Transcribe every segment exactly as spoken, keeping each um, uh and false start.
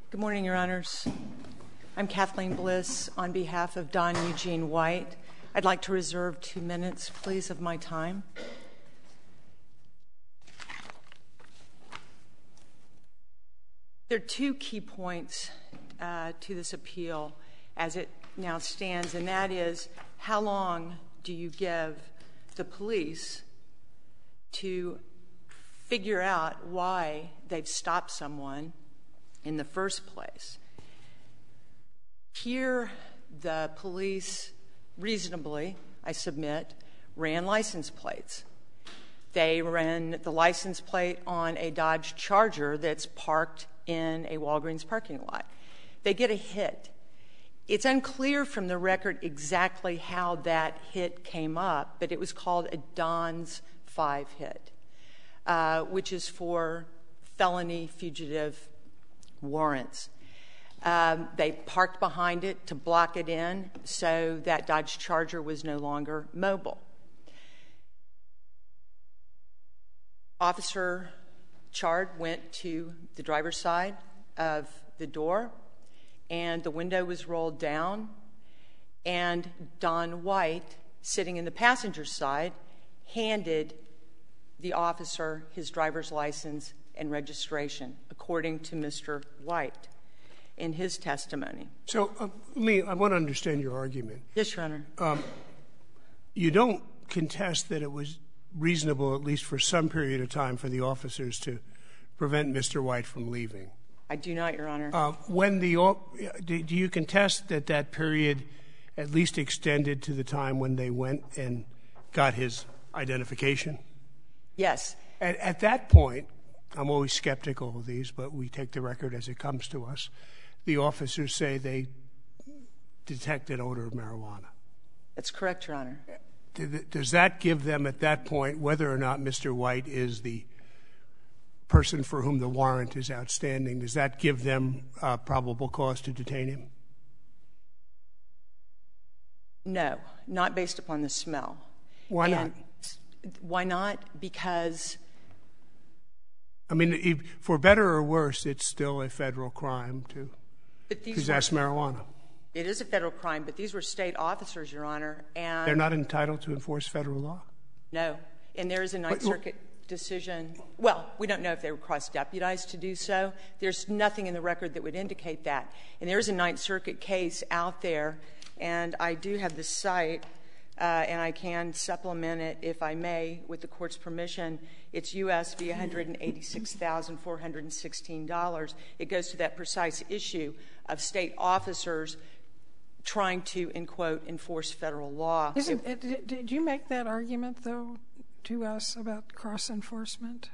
Good morning, Your Honors. I'm Kathleen Bliss on behalf of Don Eugene White. I'd like to reserve two minutes, please, of my time. There are two key points uh, to this appeal as it now stands, and that is, how long do you give the police to figure out why they've stopped someone in the first place? Here, the police reasonably, I submit, ran license plates. They ran the license plate on a Dodge Charger that's parked in a Walgreens parking lot. They get a hit. It's unclear from the record exactly how that hit came up, but it was called a Don's five hit, uh, which is for felony fugitive warrants. Um, they parked behind it to block it in so that Dodge Charger was no longer mobile. Officer Chard went to the driver's side of the door, and the window was rolled down, and Don White, sitting in the passenger side, handed the officer his driver's license and registration, according to Mister White in his testimony. So, uh, Lee, I want to understand your argument. Yes, Your Honor. Um, you don't contest that it was reasonable, at least for some period of time, for the officers to prevent Mister White from leaving. I do not, Your Honor. Uh, when the do you contest that that period at least extended to the time when they went and got his identification? Yes. At, at that point, I'm always skeptical of these, but we take the record as it comes to us. The officers say they detected odor of marijuana. That's correct, Your Honor. Does that give them at that point, whether or not Mister White is the person for whom the warrant is outstanding, does that give them uh, probable cause to detain him? No, not based upon the smell. Why not? And why not? Because I mean, if, for better or worse, it's still a federal crime to possess marijuana. It is a federal crime, but these were state officers, Your Honor, and they're not entitled to enforce federal law? No, and there is a Ninth But- Circuit decision. Well, we don't know if they were cross-deputized to do so. There's nothing in the record that would indicate that. And there is a Ninth Circuit case out there, and I do have the site, uh, and I can supplement it, if I may, with the Court's permission. It's U S v. one hundred eighty-six thousand four hundred sixteen dollars. It goes to that precise issue of state officers trying to, in quote, enforce federal law. Isn't it, did, did you make that argument, though, to us about cross-enforcement?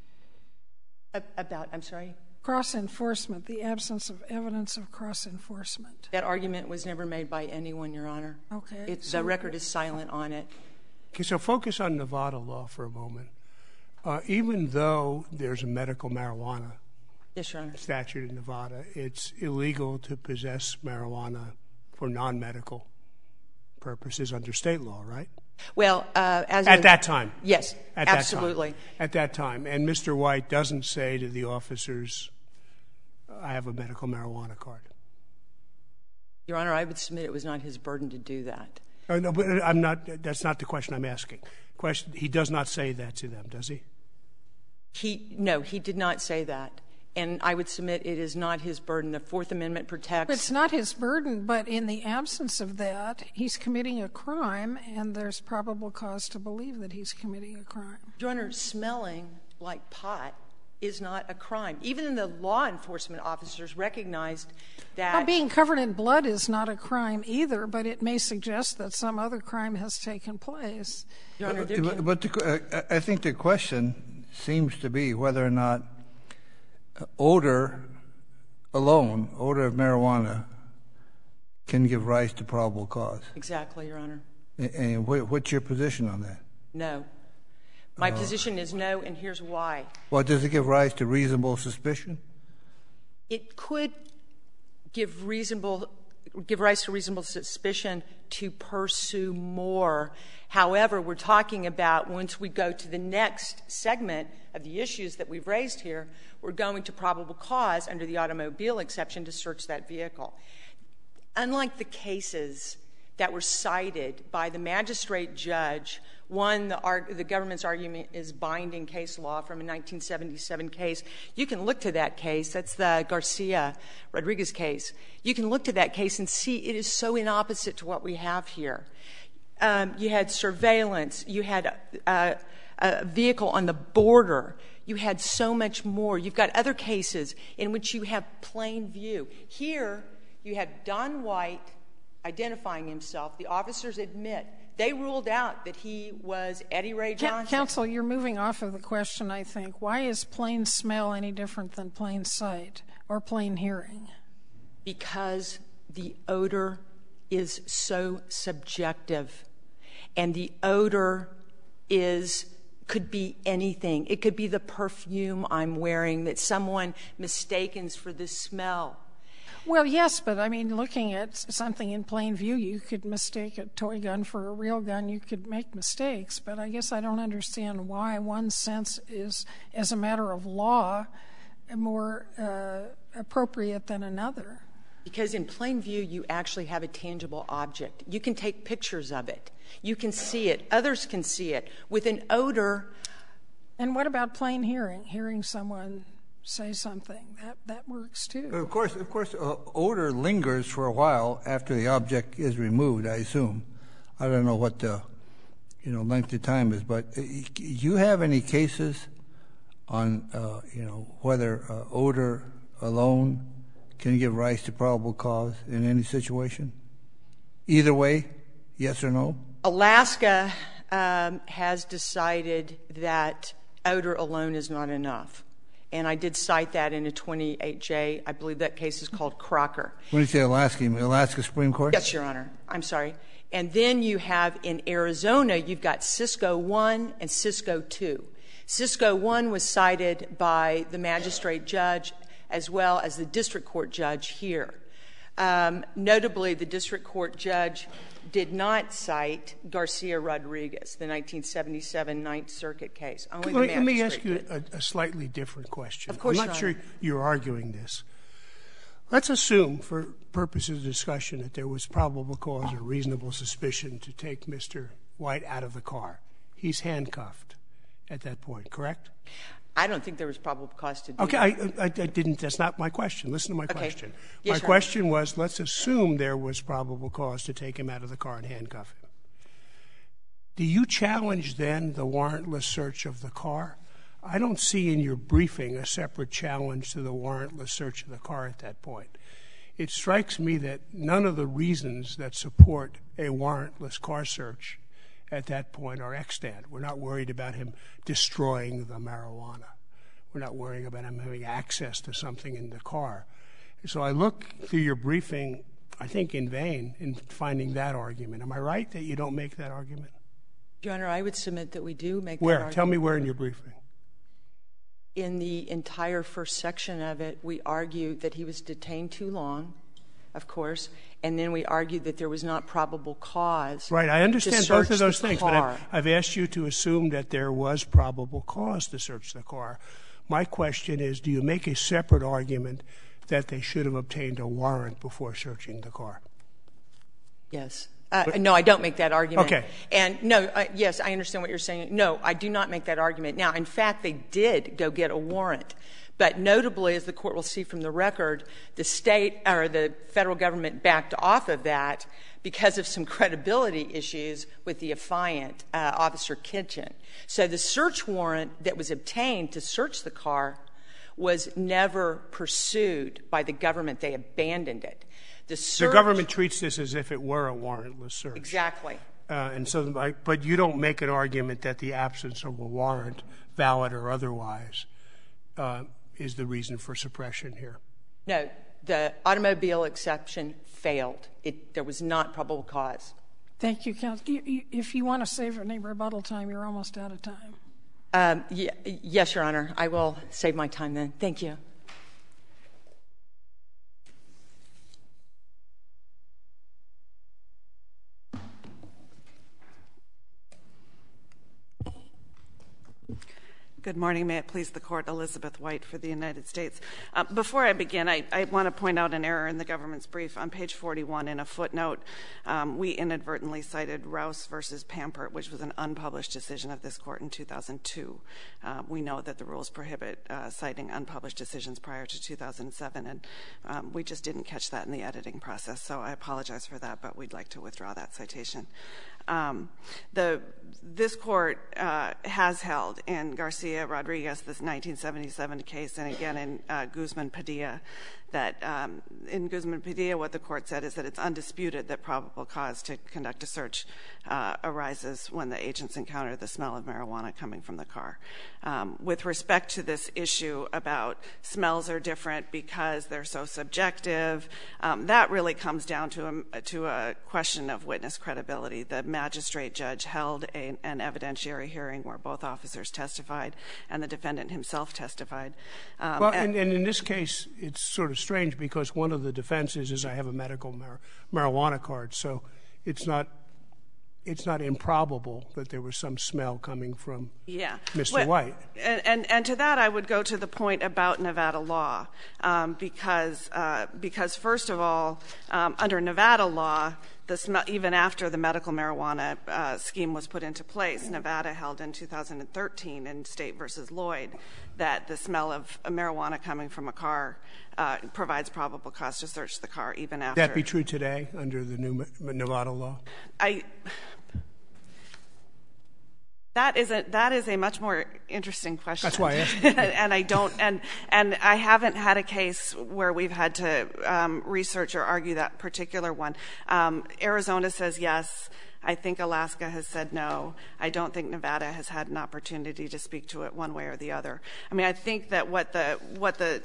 About, I'm sorry? Cross-enforcement, the absence of evidence of cross-enforcement. That argument was never made by anyone, Your Honor. Okay. It, so the record is silent on it. Okay, so focus on Nevada law for a moment. Uh, even though there's a medical marijuana Yes, Your Honor. statute in Nevada, it's illegal to possess marijuana for non-medical purposes under state law, right? Well, uh, as At a, that time. yes, At absolutely. That time. At that time. And Mister White doesn't say to the officers, I have a medical marijuana card. Your Honor, I would submit it was not his burden to do that. Oh, no, but I'm not, that's not the question I'm asking. Question, he does not say that to them, does he? He, no, he did not say that. And I would submit it is not his burden. The Fourth Amendment protects. It's not his burden, but in the absence of that, he's committing a crime, and there's probable cause to believe that he's committing a crime. Your Honor, smelling like pot is not a crime. Even the law enforcement officers recognized that. Well, being covered in blood is not a crime either, but it may suggest that some other crime has taken place. Your Honor, there But, can- but the, uh, I think the question seems to be whether or not odor alone, odor of marijuana, can give rise to probable cause. Exactly, Your Honor. And, and what, what's your position on that? No. My position is no, and here's why. Well, does it give rise to reasonable suspicion? It could give reasonable give rise to reasonable suspicion to pursue more. However, we're talking about once we go to the next segment of the issues that we've raised here, we're going to probable cause under the automobile exception to search that vehicle. Unlike the cases that were cited by the magistrate judge, one, the, arg- the government's argument is binding case law from a nineteen seventy-seven case. You can look to that case. That's the Garcia-Rodriguez case. You can look to that case and see it is so in opposite to what we have here. Um, you had surveillance. You had a, a vehicle on the border. You had so much more. You've got other cases in which you have plain view. Here, you had Don White identifying himself. The officers admit they ruled out that he was Eddie Ray Johnson. Counsel, you're moving off of the question, I think. Why is plain smell any different than plain sight or plain hearing? Because the odor is so subjective. And the odor is could be anything. It could be the perfume I'm wearing that someone mistakens for the smell. Well, yes, but I mean, looking at something in plain view, you could mistake a toy gun for a real gun. You could make mistakes, but I guess I don't understand why one sense is, as a matter of law, more uh, appropriate than another. Because in plain view, you actually have a tangible object. You can take pictures of it. You can see it. Others can see it. With an odor. And what about plain hearing? Hearing someone say something. That that works, too. Of course, of course, uh, odor lingers for a while after the object is removed, I assume. I don't know what the, you know, length of time is, but uh, you have any cases on, uh, you know, whether uh, odor alone can give rise to probable cause in any situation? Either way, yes or no? Alaska um, has decided that odor alone is not enough. And I did cite that in a twenty-eight J. I believe that case is called Crocker. When you say Alaska, you mean Alaska Supreme Court? Yes, Your Honor. I'm sorry. And then you have in Arizona, you've got Cisco one and Cisco two. Cisco one was cited by the magistrate judge as well as the district court judge here. Um, notably, the district court judge did not cite Garcia-Rodriguez, the nineteen seventy-seven Ninth Circuit case. Only the Let me ask you did. a, a slightly different question. Of course, I'm not Your sure Honor. you're arguing this. Let's assume, for purposes of discussion, that there was probable cause or reasonable suspicion to take Mister White out of the car. He's handcuffed at that point, correct? I don't think there was probable cause to do Okay, that. I, I, I didn't. That's not my question. Listen to my Okay. question. Yes, my Your question was, let's assume there was probable cause to take him out of the car and handcuff him. Do you challenge then the warrantless search of the car? I don't see in your briefing a separate challenge to the warrantless search of the car at that point. It strikes me that none of the reasons that support a warrantless car search at that point are extant. We're not worried about him destroying the marijuana. We're not worrying about him having access to something in the car. So I look through your briefing, I think in vain, in finding that argument. Am I right that you don't make that argument? Your Honor, I would submit that we do make Where? that argument. Tell me where in your briefing. In the entire first section of it, we argue that he was detained too long, of course, and then we argued that there was not probable cause. Right, I understand to both search of those the things, but car. I've, I've asked you to assume that there was probable cause to search the car. My question is, do you make a separate argument that they should have obtained a warrant before searching the car? Yes. Uh, no, I don't make that argument. Okay. And no, uh, yes, I understand what you're saying. No, I do not make that argument. Now, in fact, they did go get a warrant. But notably, as the court will see from the record, the state or the federal government backed off of that because of some credibility issues with the affiant, uh, Officer Kitchen. So the search warrant that was obtained to search the car was never pursued by the government. They abandoned it. The, search, the government treats this as if it were a warrantless search. Exactly. Uh, and so, but you don't make an argument that the absence of a warrant, valid or otherwise, uh, is the reason for suppression here. No, the automobile exception failed. It, there was not probable cause. Thank you, counsel. You, you, if you want to save any rebuttal time, you're almost out of time. Um, y- yes, Your Honor. I will save my time then. Thank you. Good morning. May it please the Court. Elizabeth White for the United States. Uh, before I begin, I, I want to point out an error in the government's brief. On page forty-one, in a footnote, um, we inadvertently cited Rouse versus Pampert, which was an unpublished decision of this Court in two thousand two. Uh, we know that the rules prohibit uh, citing unpublished decisions prior to two thousand seven, and um, we just didn't catch that in the editing process, so I apologize for that, but we'd like to withdraw that citation. Um, the this court uh, has held in Garcia Rodriguez, this nineteen seventy-seven case, and again in uh, Guzman Padilla, that um, in Guzman Padilla, what the court said is that it's undisputed that probable cause to conduct a search uh, arises when the agents encounter the smell of marijuana coming from the car. Um, with respect to this issue about smells are different because they're so subjective, um, that really comes down to a, to a question of witness credibility. The magistrate judge held a, an evidentiary hearing where both officers testified and the defendant himself testified. Um, well, and, and in this case, it's sort of strange because one of the defenses is I have a medical mar- marijuana card, so it's not it's not improbable that there was some smell coming from yeah. Mister Well, White. And, and and to that, I would go to the point about Nevada law, um, because uh, because first of all, um, under Nevada law, the smell, even after the medical marijuana uh, scheme was put into place, Nevada held in two thousand thirteen in State versus Lloyd that the smell of marijuana coming from a car uh, provides probable cause to search the car even after. Would that be true today under the new Nevada law? I. That is a that is a much more interesting question. That's why I asked. and I don't and and I haven't had a case where we've had to um, research or argue that particular one. Um, Arizona says yes. I think Alaska has said no. I don't think Nevada has had an opportunity to speak to it one way or the other. I mean, I think that what the what the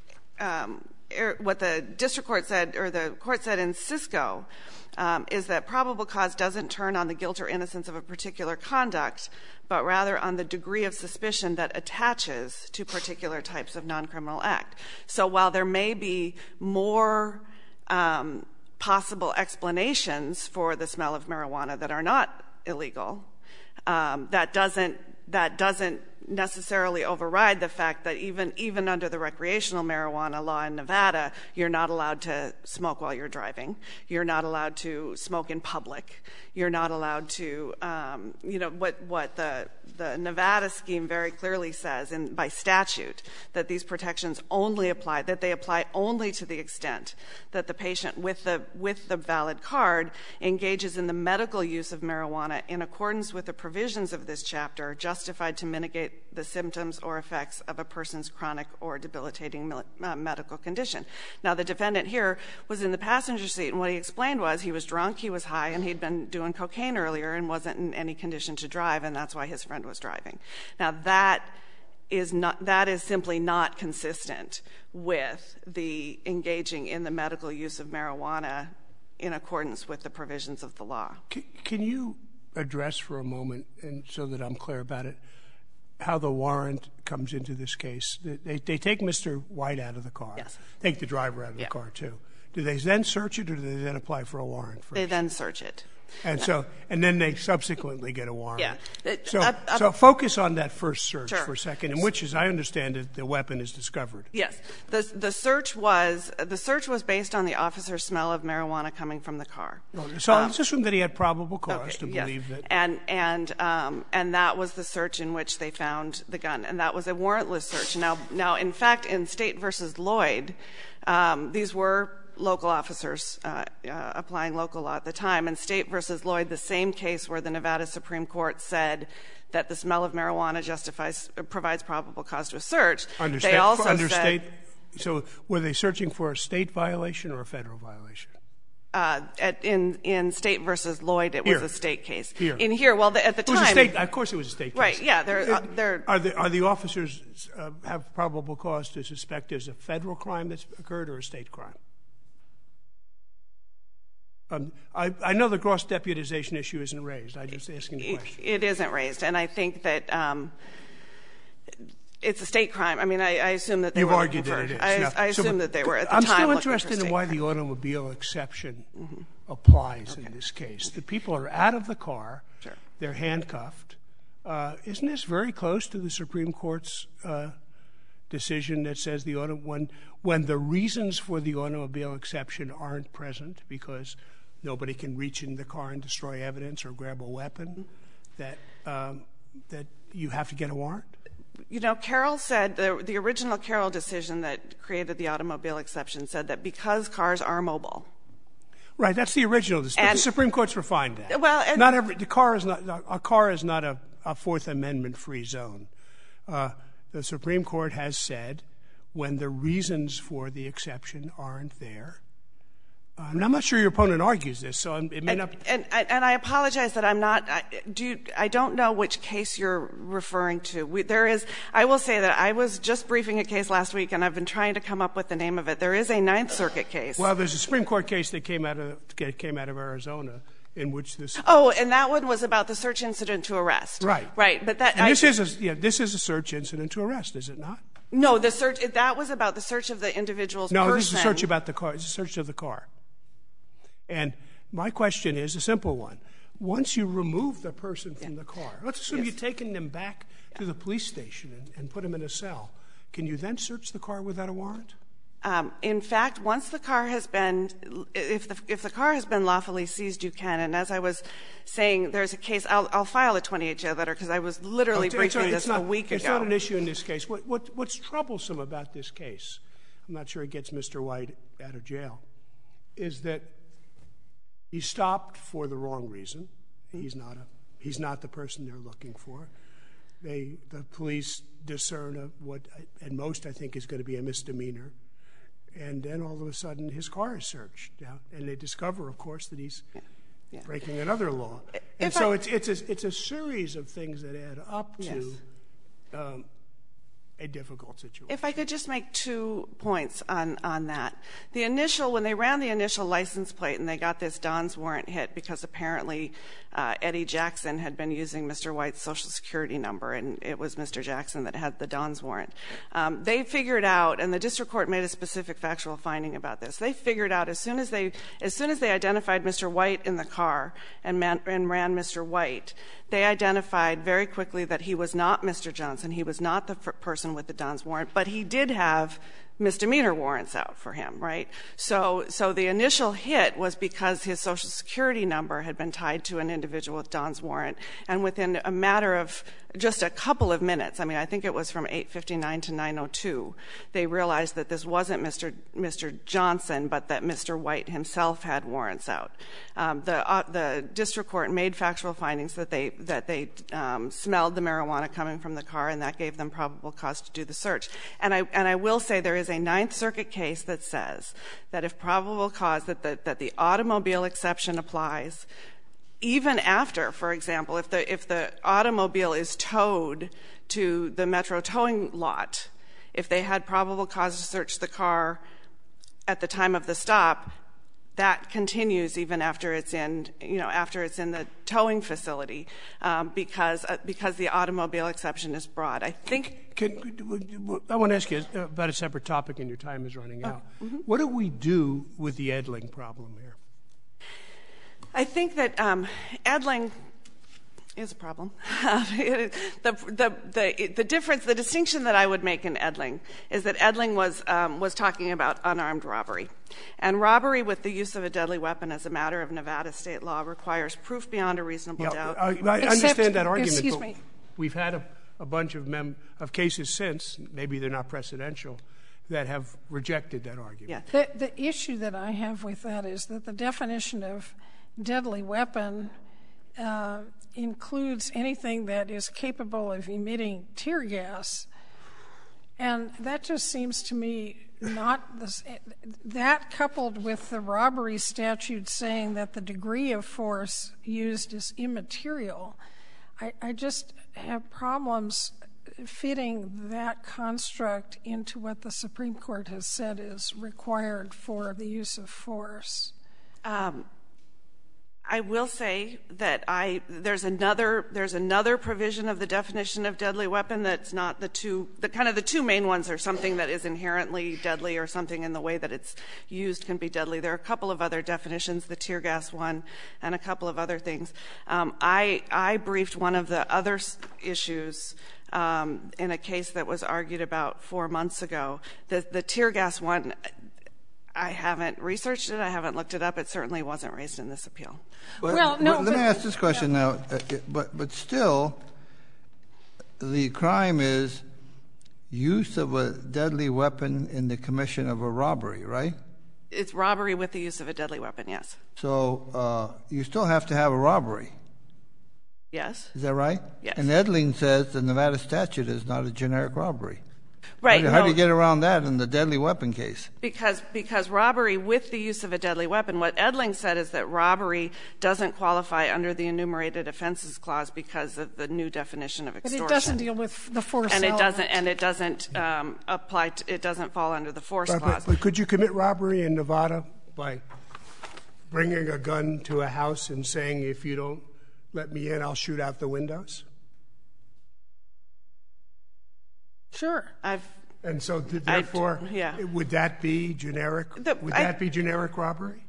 um, what the district court said, or the court said in Cisco, um, is that probable cause doesn't turn on the guilt or innocence of a particular conduct, but rather on the degree of suspicion that attaches to particular types of non-criminal act. So while there may be more um, possible explanations for the smell of marijuana that are not illegal, um, that doesn't that doesn't necessarily override the fact that even even under the recreational marijuana law in Nevada, you're not allowed to smoke while you're driving. You're not allowed to smoke in public. You're not allowed to, um, you know, what what the the Nevada scheme very clearly says, and by statute, that these protections only apply, that they apply only to the extent that the patient with the with the valid card engages in the medical use of marijuana in accordance with the provisions of this chapter, justified to mitigate the symptoms or effects of a person's chronic or debilitating uh, medical condition. Now, the defendant here was in the passenger seat, and what he explained was he was drunk, he was high, and he'd been doing cocaine earlier and wasn't in any condition to drive, and that's why his friend was driving. Now, that is not that is simply not consistent with the engaging in the medical use of marijuana in accordance with the provisions of the law. Can, can you address for a moment, and so that I'm clear about it, how the warrant comes into this case? They, they take Mister White out of the car. Yes. Take the driver out of yeah. the car, too. Do they then search it, or do they then apply for a warrant first? They then search it. And no. so, and then they subsequently get a warrant. Yeah. It, so, uh, uh, so focus on that first search sure. for a second, in which, as I understand it, the weapon is discovered. Yes. The the search was the search was based on the officer's smell of marijuana coming from the car. So um, let's assume that he had probable cause okay, to yes. believe that. And and um, and that was the search in which they found the gun, and that was a warrantless search. Now, now, in fact, in State versus Lloyd, um, these were local officers uh, uh, applying local law at the time. And State versus Lloyd, the same case where the Nevada Supreme Court said that the smell of marijuana justifies uh, provides probable cause to a search. Under they state, also under said, state, so were they searching for a state violation or a federal violation? Uh, at, in in State versus Lloyd, it Here. was a state case. Here. In here, well, the, at the It was time, a state. Of course, it was a state case. right? Yeah, they're uh, they're. Are the are the officers uh, have probable cause to suspect there's a federal crime that's occurred or a state crime? Um, I, I know the gross deputization issue isn't raised. I'm just asking the question. It, it isn't raised, and I think that um, it's a state crime. I mean, I, I assume that they You've were argued looking that for, it is. I, Now, I assume so, that they were at the I'm time still looking interested for in why state the automobile exception mm-hmm. applies okay. in this case. The people are out of the car. Sure. They're handcuffed. Uh, isn't this very close to the Supreme Court's uh, decision that says the auto, when, when the reasons for the automobile exception aren't present because nobody can reach in the car and destroy evidence or grab a weapon, that um, that you have to get a warrant? You know, Carroll said, the, the original Carroll decision that created the automobile exception said that because cars are mobile. Right, that's the original. But the Supreme Court's refined that. Well, and not every the car is not a car is not a, a Fourth Amendment free zone. Uh, the Supreme Court has said when the reasons for the exception aren't there. Uh, and I'm not sure your opponent argues this, so it may and, not. And, and, and I apologize that I'm not. I, do you, I don't know which case you're referring to. We, there is. I will say that I was just briefing a case last week, and I've been trying to come up with the name of it. There is a Ninth Circuit case. Well, there's a Supreme Court case that came out of came out of Arizona in which this. Oh, and that one was about the search incident to arrest. Right. Right. But that. And I, this is a, yeah. This is a search incident to arrest, is it not? No, the search. That was about the search of the individual's no, person. No, this is a search about the car. It's a search of the car. And my question is a simple one. Once you remove the person from yeah. the car, let's assume yes. you've taken them back yeah. to the police station and, and put them in a cell. Can you then search the car without a warrant? Um, in fact, once the car has been, if the if the car has been lawfully seized, you can. And as I was saying, there's a case. I'll, I'll file a twenty-eight J letter because I was literally oh, briefing it's this not, a week it's ago. It's not an issue in this case. What what what's troublesome about this case? I'm not sure it gets Mister White out of jail. Is that he stopped for the wrong reason. He's not a he's not the person they're looking for. They the police discern a, what at most I think is going to be a misdemeanor, and then all of a sudden his car is searched, yeah, and they discover, of course, that he's yeah. Yeah. breaking another law. And if so I, it's it's a it's a series of things that add up to. Yes. Um, a difficult situation. If I could just make two points on, on that. The initial, when they ran the initial license plate and they got this Don's warrant hit because apparently uh, Eddie Jackson had been using Mister White's Social Security number and it was Mister Jackson that had the Don's warrant. Um, they figured out, and the district court made a specific factual finding about this, they figured out as soon as they, as soon as they identified Mister White in the car and, man, and ran Mister White, they identified very quickly that he was not Mister Johnson, he was not the f- person with the Don's warrant, but he did have misdemeanor warrants out for him, right? So so the initial hit was because his Social Security number had been tied to an individual with Don's warrant, and within a matter of just a couple of minutes, I mean, I think it was from eight fifty-nine to nine oh two, they realized that this wasn't Mister Mister Johnson, but that Mister White himself had warrants out. Um, the uh, the district court made factual findings that they that they um, smelled the marijuana coming from the car, and that gave them probable cause to do the search. And I and I will say there is a Ninth Circuit case that says that if probable cause, that the, that the automobile exception applies, even after, for example, if the if the automobile is towed to the Metro towing lot, if they had probable cause to search the car at the time of the stop, that continues even after it's in, you know, after it's in the towing facility, um, because uh, because the automobile exception is broad. I think. Can, I want to ask you about a separate topic, and your time is running out. Oh, mm-hmm. What do we do with the Edling problem here? I think that um, Edling is a problem. the, the, the, the difference, the distinction that I would make in Edling is that Edling was, um, was talking about unarmed robbery. And robbery with the use of a deadly weapon as a matter of Nevada state law requires proof beyond a reasonable yeah, doubt. I, I understand that argument, excuse but me. we've had a, a bunch of, mem- of cases since, maybe they're not precedential, that have rejected that argument. Yeah. The, the issue that I have with that is that the definition of deadly weapon uh, includes anything that is capable of emitting tear gas. And that just seems to me not this, that coupled with the robbery statute saying that the degree of force used is immaterial, I, I just have problems fitting that construct into what the Supreme Court has said is required for the use of force. Um, I will say that I there's another there's another provision of the definition of deadly weapon that's not the two the kind of the two main ones are something that is inherently deadly or something in the way that it's used can be deadly. There are a couple of other definitions, the tear gas one and a couple of other things. Um, I I briefed one of the other issues um, in a case that was argued about four months ago. The the tear gas one, I haven't researched it. I haven't looked it up. It certainly wasn't raised in this appeal. Well, well no. Let but, me ask this question yeah. now. Uh, but but still, the crime is use of a deadly weapon in the commission of a robbery, right? It's robbery with the use of a deadly weapon. Yes. So uh, you still have to have a robbery. Yes. Is that right? Yes. And Edling says the Nevada statute is not a generic robbery. Right. How do, how no, do you get around that in the deadly weapon case? Because because robbery with the use of a deadly weapon, what Edling said is that robbery doesn't qualify under the enumerated offenses clause because of the new definition of extortion. But it doesn't deal with the force and it element. doesn't and it doesn't um, apply. To, it doesn't fall under the force But, clause. but, but could you commit robbery in Nevada by bringing a gun to a house and saying, if you don't let me in, I'll shoot out the windows? Sure. I've And so, th- therefore, I, yeah. would that be generic? The, would I, that be generic robbery?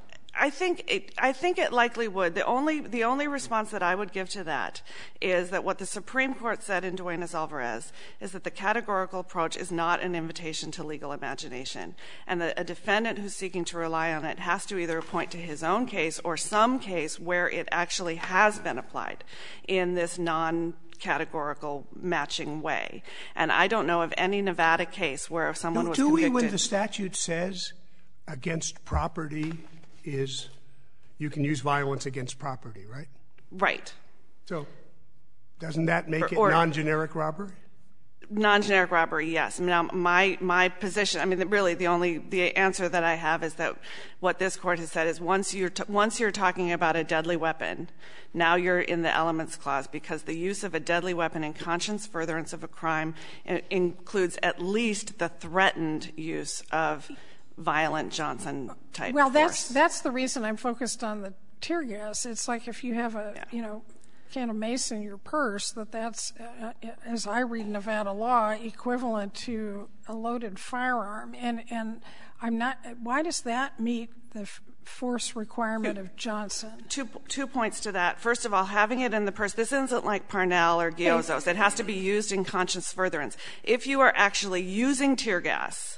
I think it, I think it likely would. The only the only response that I would give to that is that what the Supreme Court said in Duenas-Alvarez is that the categorical approach is not an invitation to legal imagination, and that a defendant who's seeking to rely on it has to either point to his own case or some case where it actually has been applied in this non categorical matching way. And I don't know of any Nevada case where if someone do, was do convicted... we, when the statute says against property is, you can use violence against property, right? Right. So doesn't that make or, it or, non-generic robbery? Non-generic robbery, yes. Now, my my position, I mean, really, the only the answer that I have is that what this court has said is once you're t- once you're talking about a deadly weapon, now you're in the elements clause because the use of a deadly weapon in conscious furtherance of a crime in- includes at least the threatened use of violent Johnson type. Well, force. that's that's the reason I'm focused on the tear gas. It's like if you have a yeah. you know. can of mace in your purse, that that's, uh, as I read Nevada law, equivalent to a loaded firearm. And and I'm not. Why does that meet the f- force requirement of Johnson? Two two points to that. First of all, having it in the purse. This isn't like Parnell or Giozzo's. It has to be used in conscious furtherance. If you are actually using tear gas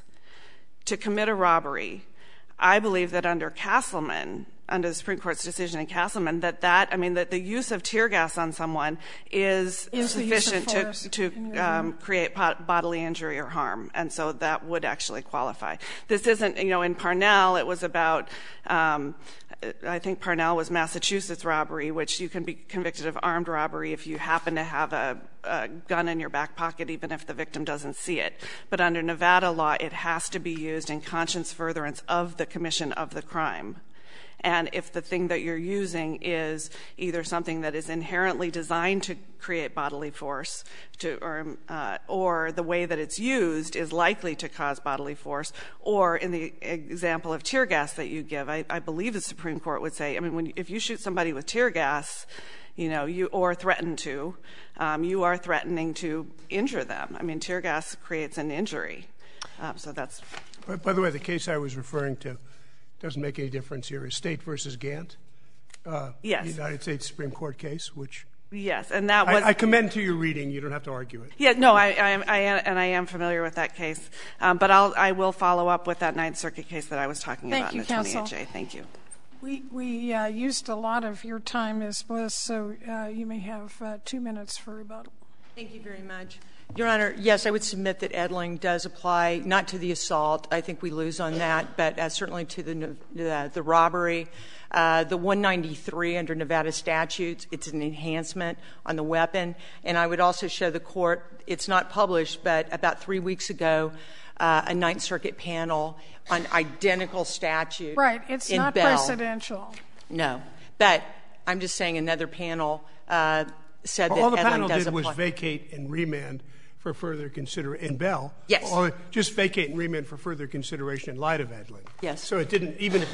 to commit a robbery, I believe that under Castleman, under the Supreme Court's decision in Castleman, that that, I mean, that the use of tear gas on someone is, is sufficient to, to um, create pot, bodily injury or harm. And so that would actually qualify. This isn't, you know, in Parnell, it was about, um, I think Parnell was Massachusetts robbery, which you can be convicted of armed robbery if you happen to have a, a gun in your back pocket, even if the victim doesn't see it. But under Nevada law, it has to be used in conscious furtherance of the commission of the crime. And if the thing that you're using is either something that is inherently designed to create bodily force, to, or, uh, or the way that it's used is likely to cause bodily force, or in the example of tear gas that you give, I, I believe the Supreme Court would say, I mean, when, if you shoot somebody with tear gas, you know, you or threaten to, um, you are threatening to injure them. I mean, tear gas creates an injury. Um, so that's. By, by the way, the case I was referring to doesn't make any difference here. Is State versus Gant, uh, yes, United States Supreme Court case, which yes, and that was. I, I commend to your reading. You don't have to argue it. Yeah, no, I, I, I am, and I am familiar with that case, um, but I'll, I will follow up with that Ninth Circuit case that I was talking Thank about you, in the counsel. twenty-eight J. Thank you. We we uh, used a lot of your time, Miz Bliss, so uh, you may have uh, two minutes for rebuttal. Thank you very much. Your Honor, yes, I would submit that Edling does apply, not to the assault. I think we lose on that, but uh, certainly to the the, the robbery. Uh, the one ninety-three under Nevada statutes, it's an enhancement on the weapon. And I would also show the Court, it's not published, but about three weeks ago, uh, a Ninth Circuit panel on identical statute. Right. It's in not Bell. presidential. No. But I'm just saying another panel uh, said All that the Edling panel does did apply. was vacate and remand for further consideration in Bell. Yes. Or just vacate and remand for further consideration in light of Edling. Yes. So it didn't, even if it,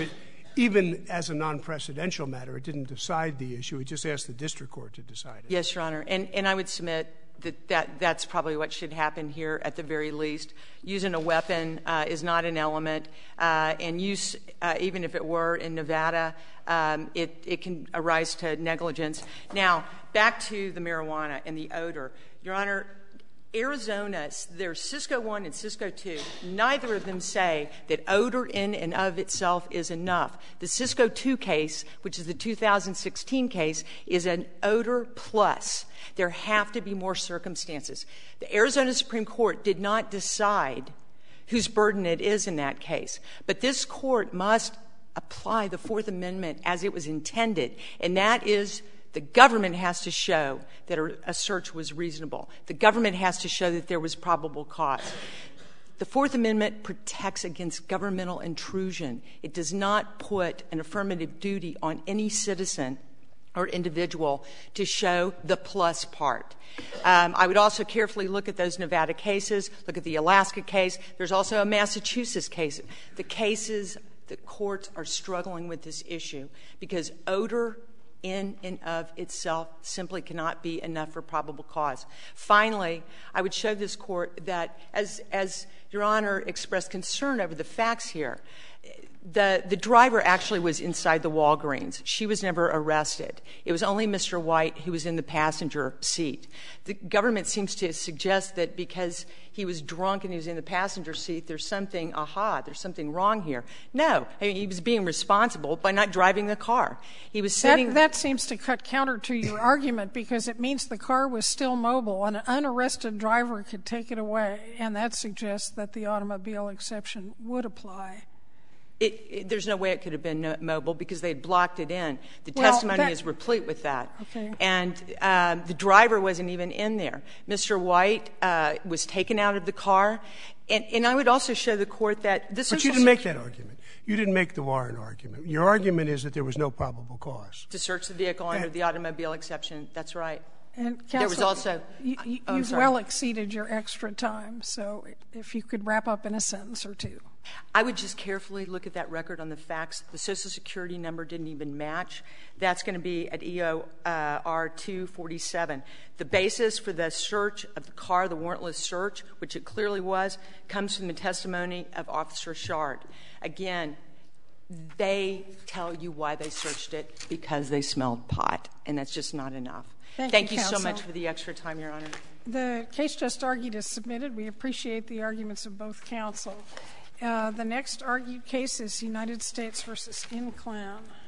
even as a non-precedential matter, it didn't decide the issue. It just asked the district court to decide it. Yes, Your Honor. And, and I would submit that, that that's probably what should happen here at the very least. Using a weapon uh, is not an element, uh, and use, uh, even if it were in Nevada, um, it, it can arise to negligence. Now, back to the marijuana and the odor. Your Honor, Arizona, there's Cisco one and Cisco two. Neither of them say that odor in and of itself is enough. The Cisco two case, which is the two thousand sixteen case, is an odor plus. There have to be more circumstances. The Arizona Supreme Court did not decide whose burden it is in that case. But this court must apply the Fourth Amendment as it was intended, and that is the government has to show that a search was reasonable. The government has to show that there was probable cause. The Fourth Amendment protects against governmental intrusion. It does not put an affirmative duty on any citizen or individual to show the plus part. Um, I would also carefully look at those Nevada cases, look at the Alaska case. There's also a Massachusetts case. The cases, the courts are struggling with this issue because odor in and of itself simply cannot be enough for probable cause. Finally, I would show this court that, as, as Your Honor expressed concern over the facts here, the, the driver actually was inside the Walgreens. She was never arrested. It was only Mister White who was in the passenger seat. The government seems to suggest that because he was drunk and he was in the passenger seat, there's something, aha, there's something wrong here. No, I mean, he was being responsible by not driving the car. He was sitting. That, that seems to cut counter to your argument because it means the car was still mobile and an unarrested driver could take it away, and that suggests that the automobile exception would apply. It, it, there's no way it could have been no, mobile because they had blocked it in. The well, testimony that, is replete with that. Okay. And um, the driver wasn't even in there. Mister White uh, was taken out of the car. And, and I would also show the court that this is. But you didn't make that argument. You didn't make the warrant argument. Your argument is that there was no probable cause. To search the vehicle under the automobile exception. That's right. And counsel, there was also. You, you, oh, you've well exceeded your extra time, so if you could wrap up in a sentence or two. I would just carefully look at that record on the facts. The Social Security number didn't even match. That's going to be at E O R two forty-seven. The basis for the search of the car, the warrantless search, which it clearly was, comes from the testimony of Officer Shard. Again, they tell you why they searched it, because they smelled pot, and that's just not enough. Thank, Thank you, you counsel. so much for the extra time, Your Honor. The case just argued is submitted. We appreciate the arguments of both counsel. Uh, the next argued case is United States versus Inclan.